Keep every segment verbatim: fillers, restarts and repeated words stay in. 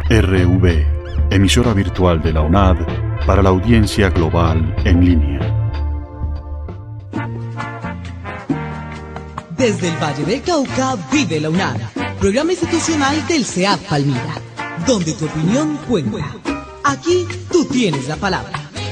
R V, emisora virtual de la UNAD para la audiencia global en línea. Desde el Valle del Cauca vive la UNAD, programa institucional del SEAD Palmira, donde tu opinión cuenta. Aquí tú tienes la palabra.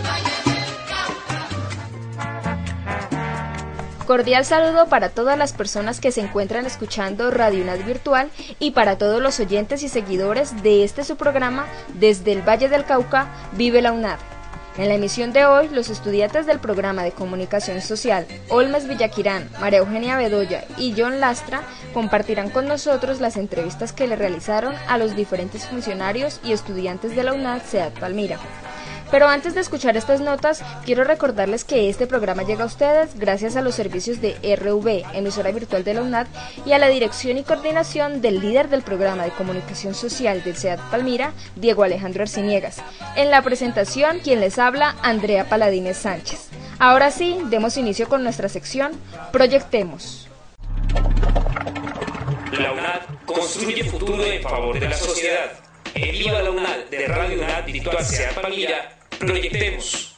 Cordial saludo para todas las personas que se encuentran escuchando Radio UNAD Virtual y para todos los oyentes y seguidores de este su programa Desde el Valle del Cauca vive la UNAD. En la emisión de hoy, los estudiantes del programa de Comunicación Social, Olmes Villaquirán, María Eugenia Bedoya y John Lastra, compartirán con nosotros las entrevistas que le realizaron a los diferentes funcionarios y estudiantes de la UNAD SEAD Palmira. Pero antes de escuchar estas notas, quiero recordarles que este programa llega a ustedes gracias a los servicios de R V, emisora virtual de la UNAD, y a la dirección y coordinación del líder del programa de Comunicación Social del SEAD Palmira, Diego Alejandro Arciniegas. En la presentación, quien les habla, Andrea Paladines Sánchez. Ahora sí, demos inicio con nuestra sección Proyectemos. La UNAD construye futuro en favor de la sociedad. En Viva la UNAD de Radio UNAD Virtual SEAD Palmira, proyectemos.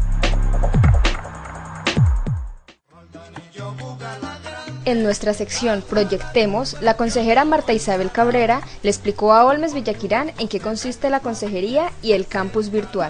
En nuestra sección Proyectemos, la consejera Marta Isabel Cabrera le explicó a Olmes Villaquirán en qué consiste la consejería y el campus virtual.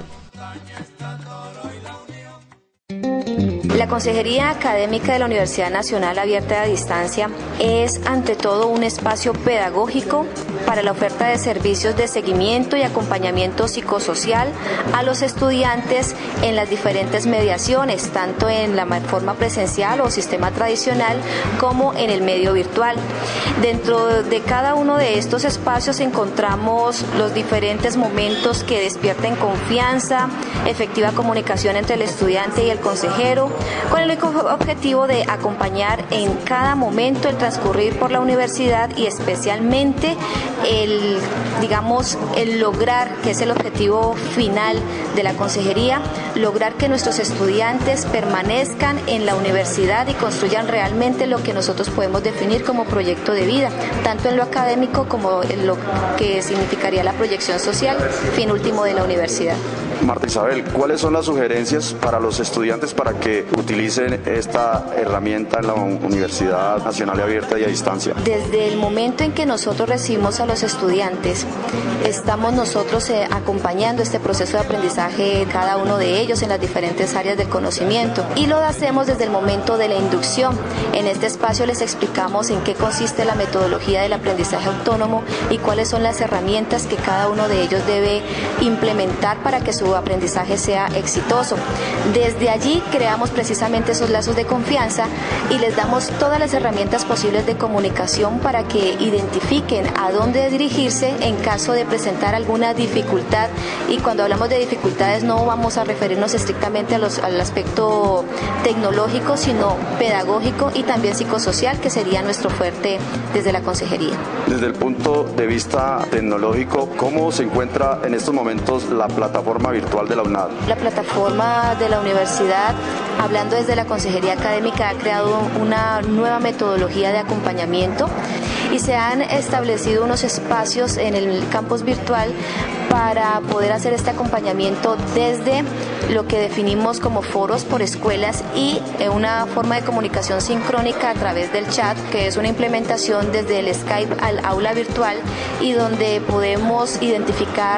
La Consejería Académica de la Universidad Nacional Abierta a Distancia es ante todo un espacio pedagógico para la oferta de servicios de seguimiento y acompañamiento psicosocial a los estudiantes en las diferentes mediaciones, tanto en la forma presencial o sistema tradicional como en el medio virtual. Dentro de cada uno de estos espacios encontramos los diferentes momentos que despierten confianza, efectiva comunicación entre el estudiante y el consejero, con el objetivo de acompañar en cada momento el transcurrir por la universidad y especialmente el, digamos, el lograr, que es el objetivo final de la consejería, lograr que nuestros estudiantes permanezcan en la universidad y construyan realmente lo que nosotros podemos definir como proyecto de vida, tanto en lo académico como en lo que significaría la proyección social, fin último de la universidad. Marta Isabel, ¿cuáles son las sugerencias para los estudiantes para que utilicen esta herramienta en la Universidad Nacional Abierta y a Distancia? Desde el momento en que nosotros recibimos a los estudiantes, estamos nosotros eh, acompañando este proceso de aprendizaje de cada uno de ellos en las diferentes áreas del conocimiento, y lo hacemos desde el momento de la inducción. En este espacio les explicamos en qué consiste la metodología del aprendizaje autónomo y cuáles son las herramientas que cada uno de ellos debe implementar para que su aprendizaje sea exitoso. Desde allí creamos precisamente esos lazos de confianza y les damos todas las herramientas posibles de comunicación para que identifiquen a dónde dirigirse en caso de presentar alguna dificultad. Y cuando hablamos de dificultades no vamos a referirnos estrictamente a los, al aspecto tecnológico, sino pedagógico y también psicosocial, que sería nuestro fuerte desde la consejería. Desde el punto de vista tecnológico, ¿cómo se encuentra en estos momentos la plataforma virtual de la UNAD? La plataforma de la universidad, hablando desde la Consejería Académica, ha creado una nueva metodología de acompañamiento y se han establecido unos espacios en el campus virtual para poder hacer este acompañamiento desde lo que definimos como foros por escuelas y una forma de comunicación sincrónica a través del chat, que es una implementación desde el Skype al aula virtual y donde podemos identificar,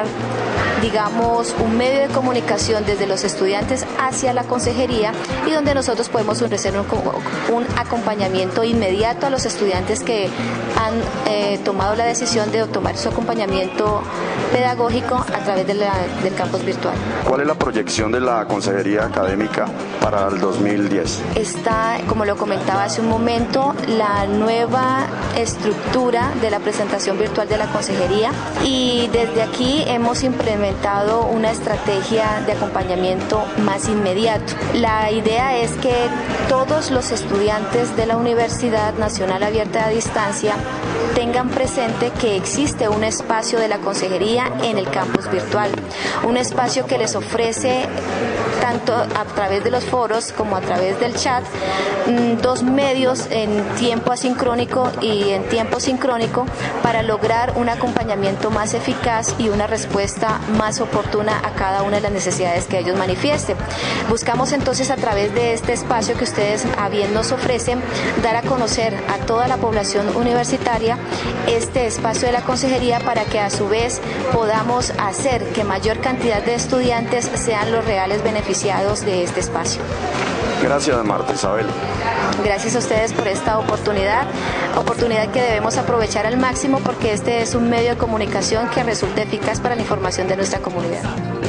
digamos, un medio de comunicación desde los estudiantes hacia la consejería y donde nosotros podemos ofrecer un, un acompañamiento inmediato a los estudiantes que han eh, tomado la decisión de tomar su acompañamiento pedagógico a través de la, del campus virtual. ¿Cuál es la proyección de la Consejería Académica para el dos mil diez? Está, como lo comentaba hace un momento, la nueva estructura de la presentación virtual de la consejería y desde aquí hemos implementado una estrategia de acompañamiento más inmediato. La idea es que todos los estudiantes de la Universidad Nacional Abierta a Distancia tengan presente que existe un espacio de la consejería en el campus virtual, un espacio que les ofrece tanto a través de los foros como a través del chat dos medios en tiempo asincrónico y y en tiempo sincrónico para lograr un acompañamiento más eficaz y una respuesta más oportuna a cada una de las necesidades que ellos manifiesten. Buscamos entonces, a través de este espacio que ustedes a bien nos ofrecen, dar a conocer a toda la población universitaria este espacio de la consejería, para que a su vez podamos hacer que mayor cantidad de estudiantes sean los reales beneficiados de este espacio. Gracias, Marta Isabel. Gracias a ustedes por esta oportunidad, oportunidad que debemos aprovechar al máximo, porque este es un medio de comunicación que resulta eficaz para la información de nuestra comunidad.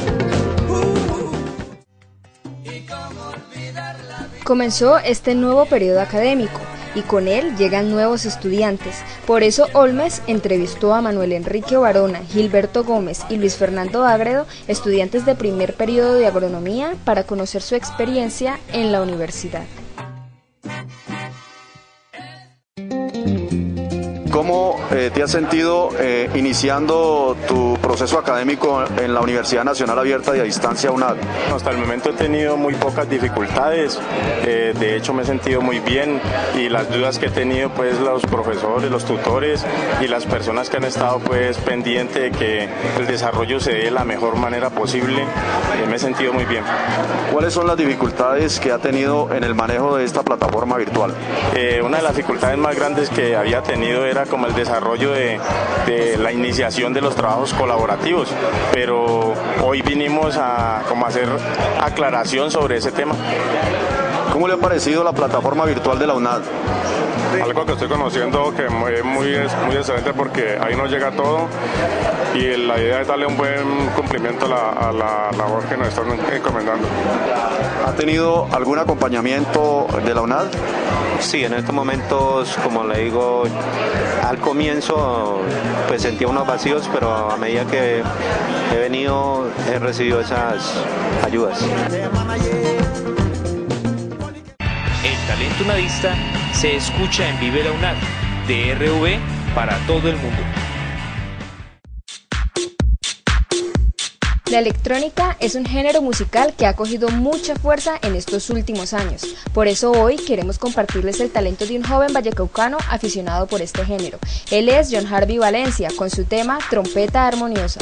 Comenzó este nuevo periodo académico y con él llegan nuevos estudiantes. Por eso Olmes entrevistó a Manuel Enrique Barona, Gilberto Gómez y Luis Fernando Ágredo, estudiantes de primer periodo de agronomía, para conocer su experiencia en la universidad. ¿Cómo eh, te has sentido eh, iniciando tu proceso académico en la Universidad Nacional Abierta y a Distancia UNAD? Hasta el momento he tenido muy pocas dificultades, eh, de hecho me he sentido muy bien, y las dudas que he tenido, pues los profesores, los tutores y las personas que han estado pues pendientes de que el desarrollo se dé de la mejor manera posible, eh, me he sentido muy bien. ¿Cuáles son las dificultades que ha tenido en el manejo de esta plataforma virtual? Eh, una de las dificultades más grandes que había tenido era como el desarrollo de, de la iniciación de los trabajos colaborativos, pero hoy vinimos a como hacer aclaración sobre ese tema. ¿Cómo le ha parecido la plataforma virtual de la UNAD? Algo que estoy conociendo que es muy, muy excelente, porque ahí nos llega todo y la idea es darle un buen cumplimiento a la, a la labor que nos están encomendando. ¿Ha tenido algún acompañamiento de la UNAD? Sí, en estos momentos, como le digo, al comienzo pues sentía unos vacíos, pero a medida que he venido he recibido esas ayudas. El talento unadista se escucha en Vive la UNAD, de R V para todo el mundo. La electrónica es un género musical que ha cogido mucha fuerza en estos últimos años. Por eso hoy queremos compartirles el talento de un joven vallecaucano aficionado por este género. Él es John Harvey Valencia, con su tema Trompeta Armoniosa.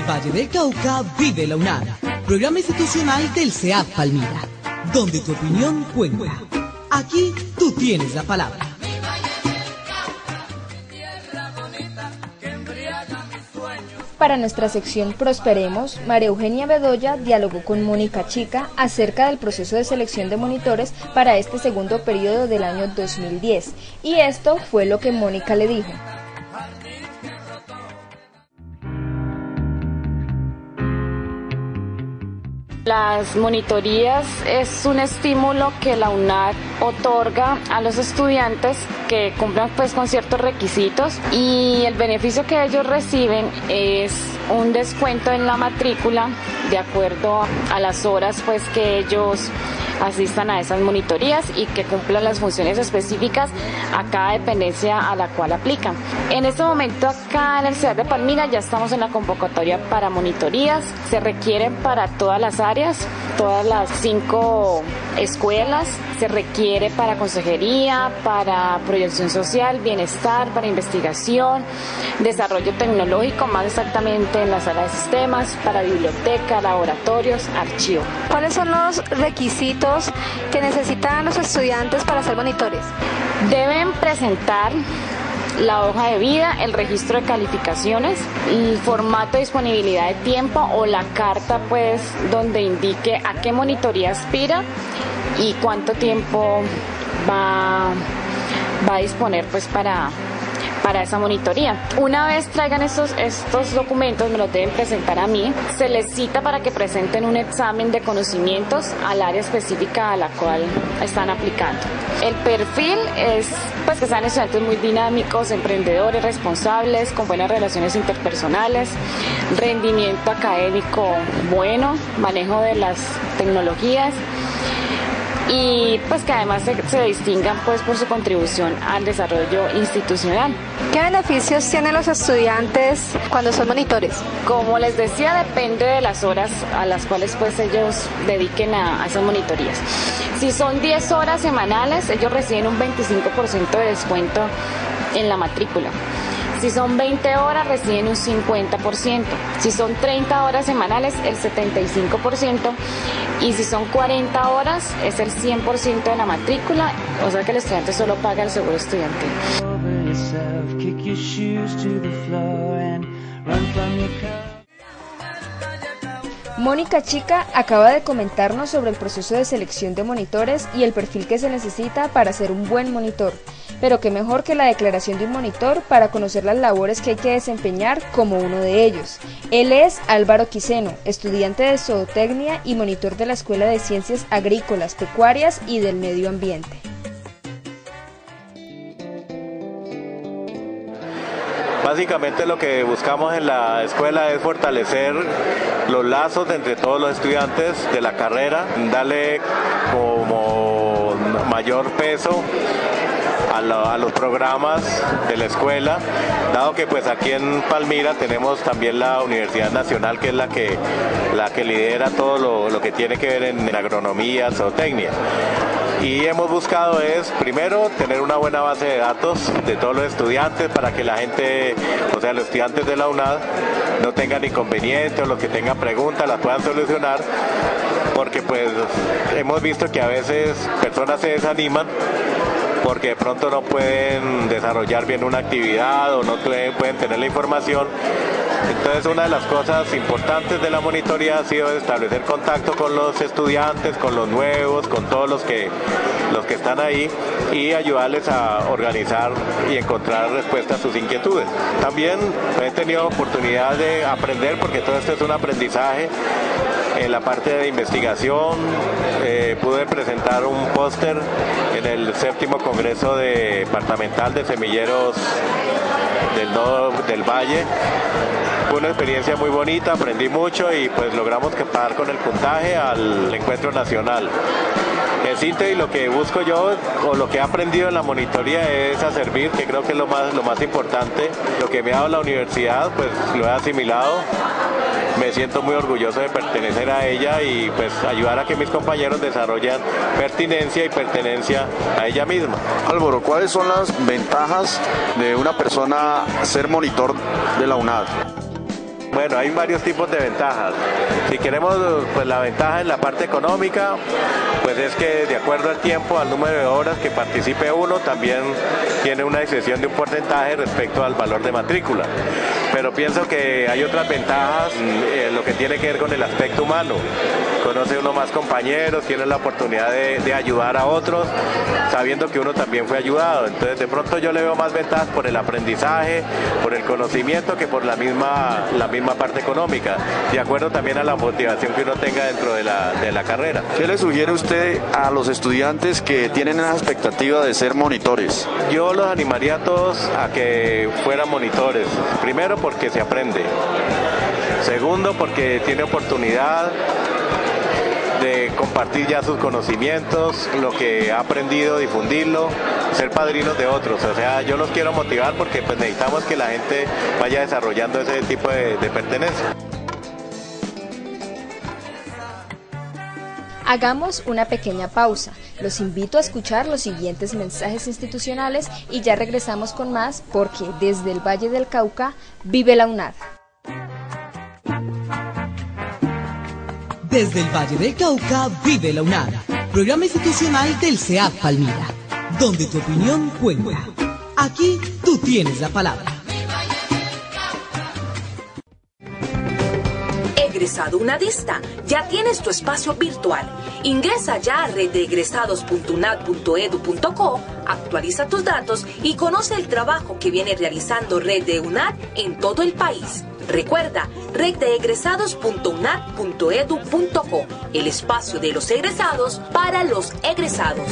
Valle del Cauca vive la UNAD, programa institucional del SEAD Palmira, donde tu opinión cuenta. Aquí tú tienes la palabra. Para nuestra sección Prosperemos, María Eugenia Bedoya dialogó con Mónica Chica acerca del proceso de selección de monitores para este segundo periodo del año dos mil diez, y esto fue lo que Mónica le dijo. Las monitorías es un estímulo que la UNAD otorga a los estudiantes que cumplan pues con ciertos requisitos, y el beneficio que ellos reciben es un descuento en la matrícula de acuerdo a las horas pues que ellos asistan a esas monitorías y que cumplan las funciones específicas a cada dependencia a la cual aplican. En este momento acá en el SEAD de Palmira ya estamos en la convocatoria para monitorías. Se requieren para todas las áreas, todas las cinco escuelas. Se requiere para consejería, para proyección social, bienestar, para investigación, desarrollo tecnológico, más exactamente en la sala de sistemas, para biblioteca, laboratorios, archivo. ¿Cuáles son los requisitos que necesitan los estudiantes para ser monitores? Deben presentar la hoja de vida, el registro de calificaciones, el formato de disponibilidad de tiempo o la carta pues donde indique a qué monitoría aspira y cuánto tiempo va, va a disponer pues para para esa monitoría. Una vez traigan estos, estos documentos, me los deben presentar a mí. Se les cita para que presenten un examen de conocimientos al área específica a la cual están aplicando. El perfil es pues que sean estudiantes muy dinámicos, emprendedores, responsables, con buenas relaciones interpersonales, rendimiento académico bueno, manejo de las tecnologías, y pues que además se, se distingan pues por su contribución al desarrollo institucional. ¿Qué beneficios tienen los estudiantes cuando son monitores? Como les decía, depende de las horas a las cuales pues ellos dediquen a, a esas monitorías. Si son diez horas semanales, ellos reciben un veinticinco por ciento de descuento en la matrícula. Si son veinte horas, reciben un cincuenta por ciento. Si son treinta horas semanales, el setenta y cinco por ciento. Y si son cuarenta horas, es el cien por ciento de la matrícula. O sea que el estudiante solo paga el seguro estudiantil. Mónica Chica acaba de comentarnos sobre el proceso de selección de monitores y el perfil que se necesita para ser un buen monitor. Pero qué mejor que la declaración de un monitor para conocer las labores que hay que desempeñar como uno de ellos. Él es Álvaro Quiseno, estudiante de zootecnia y monitor de la Escuela de Ciencias Agrícolas, Pecuarias y del Medio Ambiente. Básicamente lo que buscamos en la escuela es fortalecer los lazos entre todos los estudiantes de la carrera, darle como mayor peso a, lo, a los programas de la escuela, dado que pues aquí en Palmira tenemos también la Universidad Nacional, que es la que, la que lidera todo lo, lo que tiene que ver en, en agronomía, zootecnia. Y hemos buscado es, primero, tener una buena base de datos de todos los estudiantes para que la gente, o sea, los estudiantes de la UNAD no tengan inconvenientes o los que tengan preguntas las puedan solucionar, porque pues hemos visto que a veces personas se desaniman porque de pronto no pueden desarrollar bien una actividad o no pueden tener la información. Entonces una de las cosas importantes de la monitoría ha sido establecer contacto con los estudiantes, con los nuevos, con todos los que, los que están ahí y ayudarles a organizar y encontrar respuestas a sus inquietudes. También he tenido oportunidad de aprender, porque todo esto es un aprendizaje. En la parte de investigación eh, pude presentar un póster en el séptimo Congreso Departamental de Semilleros del Nodo del Valle. Fue una experiencia muy bonita, aprendí mucho y pues logramos pasar con el puntaje al encuentro nacional. En síntesis, lo que busco yo o lo que he aprendido en la monitoría es a servir, que creo que es lo más, lo más importante. Lo que me ha dado la universidad, pues lo he asimilado. Me siento muy orgulloso de pertenecer a ella y pues ayudar a que mis compañeros desarrollen pertinencia y pertenencia a ella misma. Álvaro, ¿cuáles son las ventajas de una persona ser monitor de la UNAD? Bueno, hay varios tipos de ventajas. Si queremos, pues la ventaja en la parte económica, pues es que de acuerdo al tiempo, al número de horas que participe uno, también tiene una excesión de un porcentaje respecto al valor de matrícula. Pero pienso que hay otras ventajas en lo que tiene que ver con el aspecto humano. Conoce uno más compañeros, tiene la oportunidad de, de ayudar a otros, sabiendo que uno también fue ayudado. Entonces de pronto yo le veo más ventajas por el aprendizaje, por el conocimiento, que por la misma, la misma parte económica, de acuerdo también a la motivación que uno tenga dentro de la, de la carrera. ¿Qué le sugiere usted a los estudiantes que tienen la expectativa de ser monitores? Yo los animaría a todos a que fueran monitores. Primero, porque se aprende. Segundo, porque tiene oportunidad de compartir ya sus conocimientos, lo que ha aprendido, difundirlo, ser padrinos de otros. O sea, yo los quiero motivar porque pues necesitamos que la gente vaya desarrollando ese tipo de, de pertenencia. Hagamos una pequeña pausa. Los invito a escuchar los siguientes mensajes institucionales y ya regresamos con más, porque desde el Valle del Cauca vive la UNAD. Desde el Valle del Cauca vive la UNAD, programa institucional del SEAD Palmira, donde tu opinión cuenta. Aquí tú tienes la palabra. Egresado unadista, ya tienes tu espacio virtual. Ingresa ya a red de egresados punto unad punto edu punto co, actualiza tus datos y conoce el trabajo que viene realizando Red de UNAD en todo el país. Recuerda, red de egresados punto unad punto edu punto co, el espacio de los egresados para los egresados.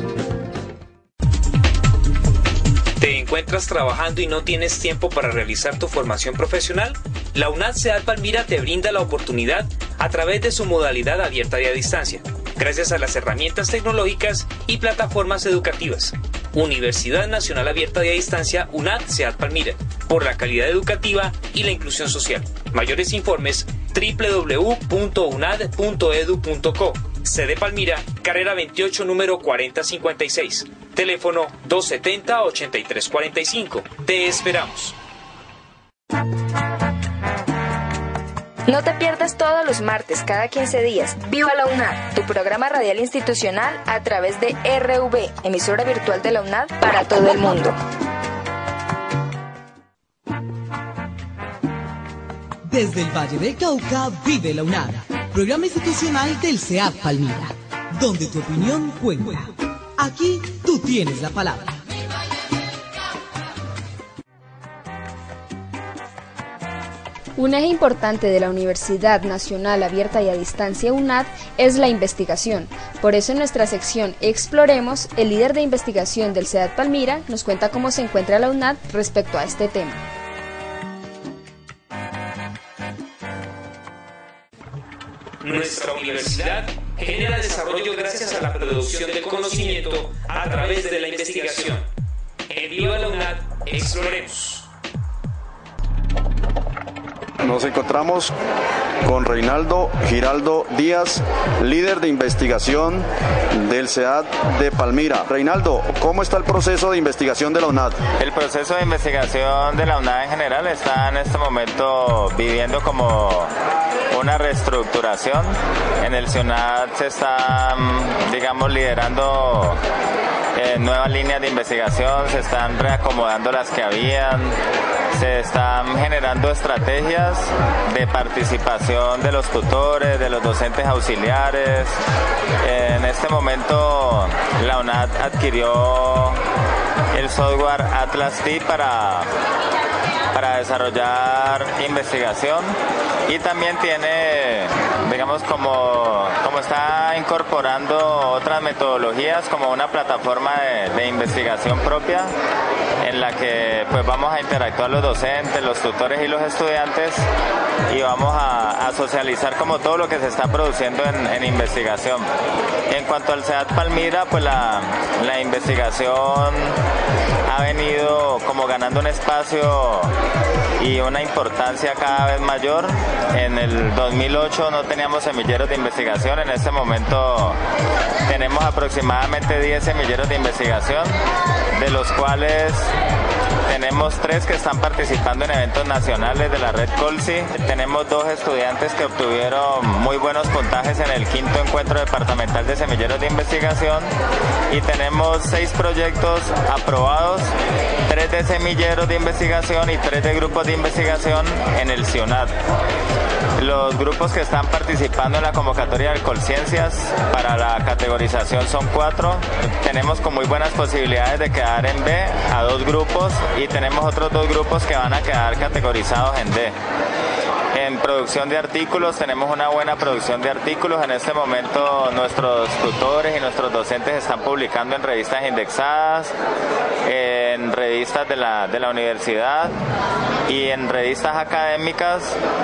¿Te encuentras trabajando y no tienes tiempo para realizar tu formación profesional? La UNAD SEAD Palmira te brinda la oportunidad a través de su modalidad abierta y a distancia, gracias a las herramientas tecnológicas y plataformas educativas. Universidad Nacional Abierta y a Distancia UNAD SEAD Palmira, por la calidad educativa y la inclusión social. Mayores informes doble u doble u doble u punto unad punto edu punto co. Sede Palmira, carrera veintiocho, número cuarenta cincuenta y seis. Teléfono dos setenta, ochenta y tres cuarenta y cinco. Te esperamos. No te pierdas todos los martes, cada quince días, Viva la UNAD, tu programa radial institucional a través de R V, emisora virtual de la UNAD para todo el mundo. Desde el Valle del Cauca vive la UNAD, programa institucional del SEAD Palmira, donde tu opinión cuenta. Aquí tú tienes la palabra. Un eje importante de la Universidad Nacional Abierta y a Distancia UNAD es la investigación. Por eso en nuestra sección Exploremos, el líder de investigación del SEAD Palmira nos cuenta cómo se encuentra la UNAD respecto a este tema. Nuestra universidad genera desarrollo gracias a la producción de conocimiento a través de la investigación. En Viva la UNAD, exploremos. Nos encontramos con Reinaldo Giraldo Díaz, líder de investigación del SEAD de Palmira. Reinaldo, ¿cómo está el proceso de investigación de la UNAD? El proceso de investigación de la UNAD en general está en este momento viviendo como una reestructuración. En el CIUNAD se están, digamos, liderando eh, nuevas líneas de investigación, se están reacomodando las que habían, se están generando estrategias de participación de los tutores, de los docentes auxiliares. En este momento la UNAD adquirió el software Atlas T para, para desarrollar investigación y también tiene, digamos, como, como está incorporando otras metodologías como una plataforma de, de investigación propia en la que pues vamos a interactuar los docentes, los tutores y los estudiantes y vamos a, a socializar como todo lo que se está produciendo en, en investigación. En cuanto al SEAD Palmira, pues la, la investigación ha venido como ganando un espacio y una importancia cada vez mayor. En el dos mil ocho no teníamos semilleros de investigación, en este momento tenemos aproximadamente diez semilleros de investigación, de los cuales Tenemos tres que están participando en eventos nacionales de la red Colsi. Tenemos dos estudiantes que obtuvieron muy buenos puntajes en el quinto encuentro departamental de semilleros de investigación. Y tenemos seis proyectos aprobados, tres de semilleros de investigación y tres de grupos de investigación en el CIONAD. Los grupos que están participando en la convocatoria de Colciencias para la categorización son cuatro. Tenemos con muy buenas posibilidades de quedar en B a dos grupos y tenemos otros dos grupos que van a quedar categorizados en D. En producción de artículos tenemos una buena producción de artículos. En este momento nuestros tutores y nuestros docentes están publicando en revistas indexadas, en revistas de la, de la universidad y en revistas académicas,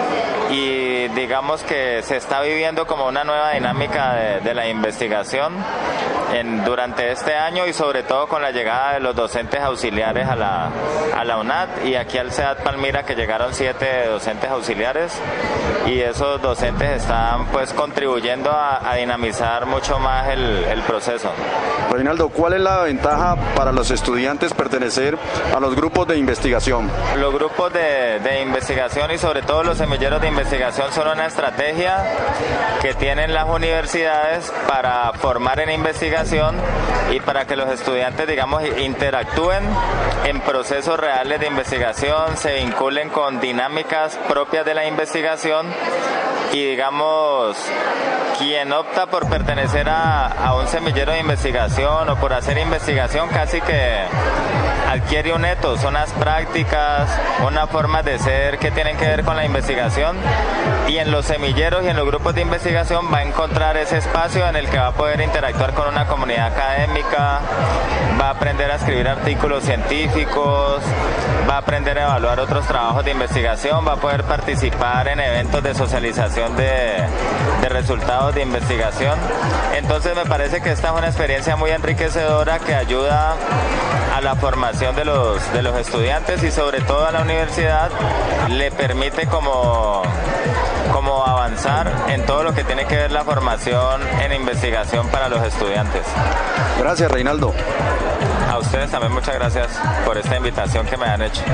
y digamos que se está viviendo como una nueva dinámica de, de la investigación en, durante este año, y sobre todo con la llegada de los docentes auxiliares a la, a la UNAD y aquí al CEAD Palmira, que llegaron siete docentes auxiliares, y esos docentes están pues contribuyendo a, a dinamizar mucho más el, el proceso. Reinaldo, ¿cuál es la ventaja para los estudiantes pertenecer a los grupos de investigación? Los grupos de, de investigación y sobre todo los semilleros de investigación son una estrategia que tienen las universidades para formar en investigación y para que los estudiantes, digamos, interactúen en procesos reales de investigación, se vinculen con dinámicas propias de la investigación, y digamos, quien opta por pertenecer a, a un semillero de investigación o por hacer investigación casi que adquiere un etos, unas prácticas, unas formas de ser que tienen que ver con la investigación, y en los semilleros y en los grupos de investigación va a encontrar ese espacio en el que va a poder interactuar con una comunidad académica, va a aprender a escribir artículos científicos, va a aprender a evaluar otros trabajos de investigación, va a poder participar en eventos de socialización de, de resultados de investigación. Entonces me parece que esta es una experiencia muy enriquecedora que ayuda a la formación de los, de los estudiantes, y sobre todo a la universidad le permite como, como avanzar en todo lo que tiene que ver la formación en investigación para los estudiantes. Gracias, Reinaldo. A ustedes también muchas gracias por esta invitación que me han hecho.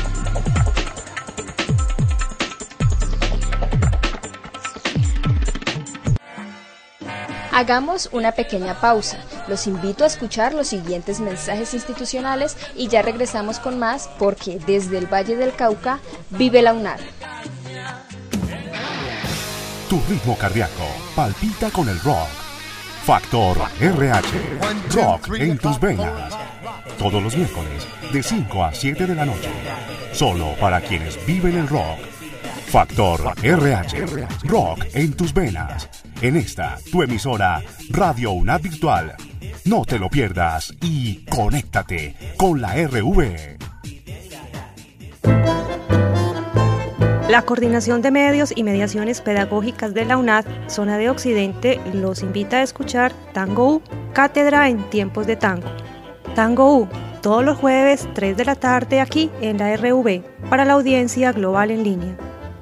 Hagamos una pequeña pausa. Los invito a escuchar los siguientes mensajes institucionales y ya regresamos con más, porque desde el Valle del Cauca vive la UNAD. Tu ritmo cardíaco palpita con el rock. Factor R H, rock en tus venas. Todos los miércoles de cinco a siete de la noche. Solo para quienes viven el rock. Factor R H, rock en tus venas. En esta, tu emisora Radio UNAD Virtual. No te lo pierdas y conéctate con la R V. La Coordinación de Medios y Mediaciones Pedagógicas de la UNAD, Zona de Occidente, los invita a escuchar Tango U, Cátedra en Tiempos de Tango. Tango U, todos los jueves, tres de la tarde, aquí en la R V, para la audiencia global en línea.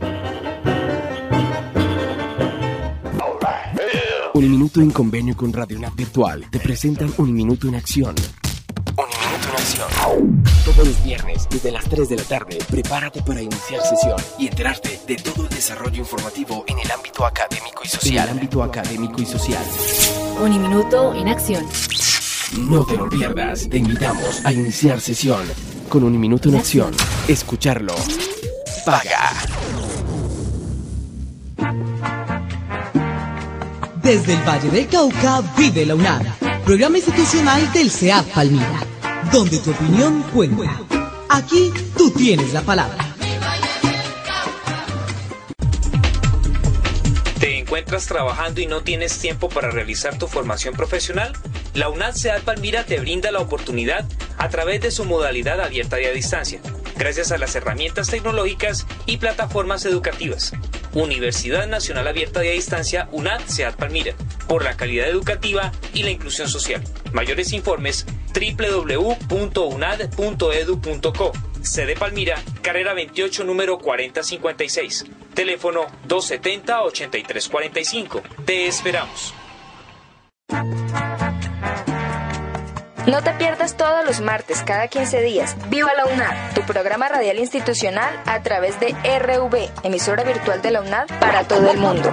Uniminuto en convenio con Radio UNAD Virtual te presentan Uniminuto en Acción. Uniminuto en Acción. Todos los viernes, desde las tres de la tarde, prepárate para iniciar sesión y enterarte de todo el desarrollo informativo en el ámbito académico y social. En el ámbito académico y social. Uniminuto en Acción. No te lo pierdas. Te invitamos a iniciar sesión con Uniminuto en Acción. Escucharlo paga. Desde el Valle del Cauca vive la UNAD, programa institucional del CEAD Palmira, donde tu opinión cuenta. Aquí tú tienes la palabra. ¿Te encuentras trabajando y no tienes tiempo para realizar tu formación profesional? La UNAD CEAD Palmira te brinda la oportunidad a través de su modalidad abierta y a distancia, gracias a las herramientas tecnológicas y plataformas educativas. Universidad Nacional Abierta y a Distancia UNAD CEAD Palmira, por la calidad educativa y la inclusión social. Mayores informes doble u doble u doble u punto unad punto e d u punto co. Sede Palmira, carrera veintiocho, número cuarenta cincuenta y seis. Teléfono dos setenta, ochenta y tres cuarenta y cinco. Te esperamos. No te pierdas todos los martes, cada quince días, Viva la UNAD, tu programa radial institucional a través de R V, emisora virtual de la UNAD para todo el mundo.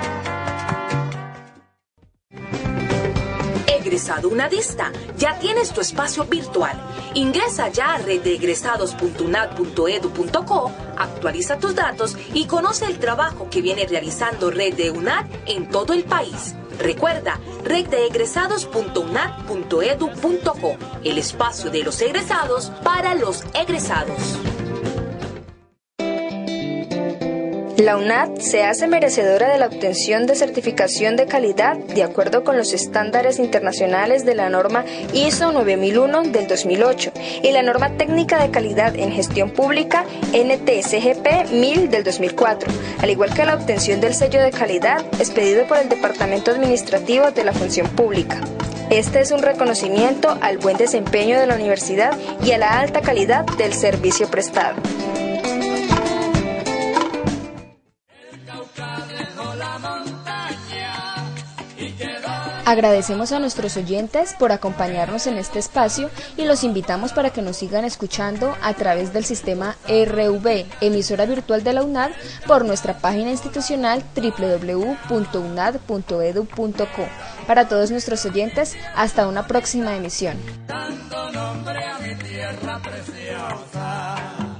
Egresado unadista, ya tienes tu espacio virtual. Ingresa ya a red de egresados punto unad punto edu punto co, actualiza tus datos y conoce el trabajo que viene realizando Red de UNAD en todo el país. Recuerda, red de egresados punto unad punto edu punto co, el espacio de los egresados para los egresados. La UNAD se hace merecedora de la obtención de certificación de calidad de acuerdo con los estándares internacionales de la norma I S O nueve mil uno del dos mil ocho y la norma técnica de calidad en gestión pública N T S G P mil del dos mil cuatro, al igual que la obtención del sello de calidad expedido por el Departamento Administrativo de la Función Pública. Este es un reconocimiento al buen desempeño de la universidad y a la alta calidad del servicio prestado. Agradecemos a nuestros oyentes por acompañarnos en este espacio y los invitamos para que nos sigan escuchando a través del sistema R V, emisora virtual de la UNAD, por nuestra página institucional doble u doble u doble u punto unad punto edu punto co. Para todos nuestros oyentes, hasta una próxima emisión. Dando nombre a mi tierra preciosa.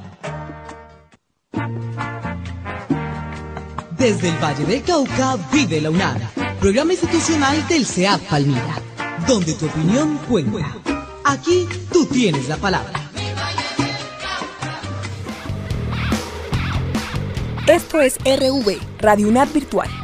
Desde el Valle del Cauca vive la UNAD, programa institucional del C E A D Palmira, donde tu opinión cuenta. Aquí tú tienes la palabra. Esto es R V, Radio UNAD Virtual.